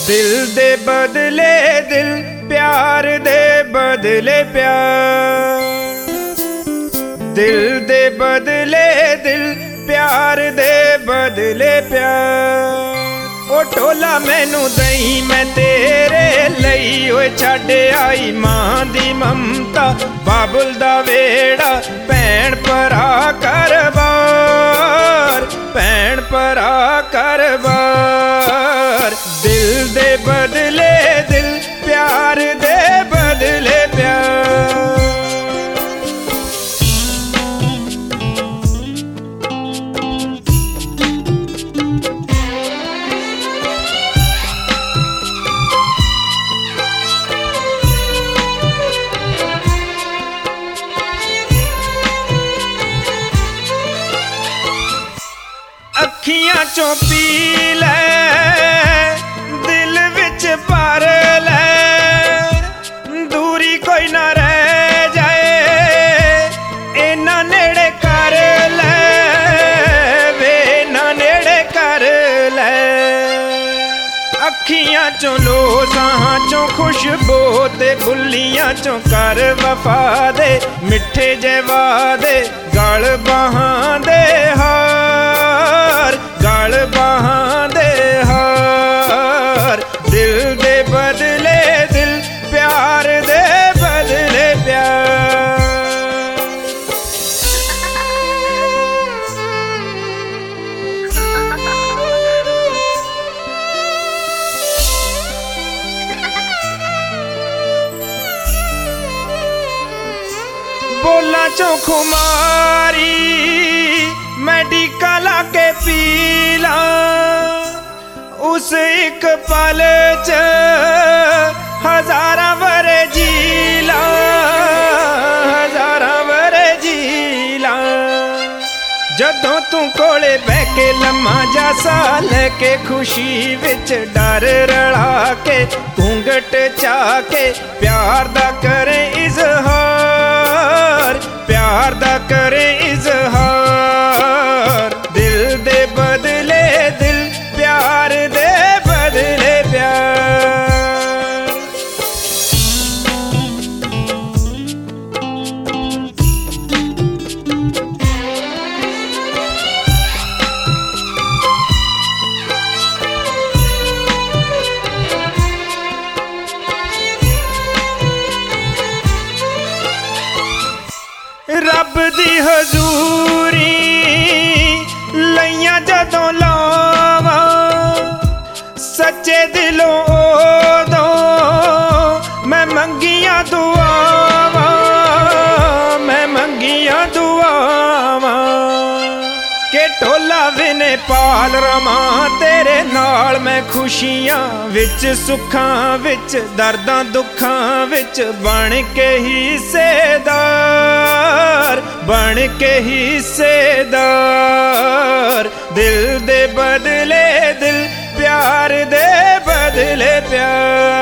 दिल दे बदले दिल, प्यार दे बदले प्यार। दिल दे बदले दिल, प्यार दे बदले प्यार। ओ ढोला मैनू दई मैं तेरे लई, ओए छड्ड आई मां दी ममता, बाबुल दा वेड़ा भैन भरा कर बार, भैन भरा कर बार। दिल दे बदले दिल, प्यार दे बदले प्यार। अखियां चों पी लै, दिल विच भर लै, दूरी कोई ना रह जाए, इन्ना नेड़े कर लै वे, इन्ना नेड़े कर लै। अखियां चों लो साहां चों खुशबू ते, बुल्लियां चों कर वफा दे, मिठे जे वादे गल बाहां दे हार, गल बाहां दे हार। दिल दे बदले दिल, प्यार दे बदले प्यार। बोला चों खुमारी मेडिकल आके पीला, उस एक पल च हजारा वरे जीला, हजारा वरे जीला। जदों तू कोले बह के लम्मा जा सा लैके, खुशी विच डर रला के, घूंघट चा के प्यार दा करे इजहार, प्यार दा करे इजहार। दिल दे बदले दिल, प्यार दे बदले प्यार। रब दी हजूरी लइयां जदों लावा, सच्चे दिलों ओदों मैं मंगियां दुआवां, मैं मंगियां दुआवां। के ढोला विने पाल रमा तेरे नाल, मैं खुशियां विच सुखां विच, दर्दां दुखां विच बन के हिस्सेदार, बन के हिस्सेदार। दिल दे बदले दिल, प्यार दे बदले प्यार।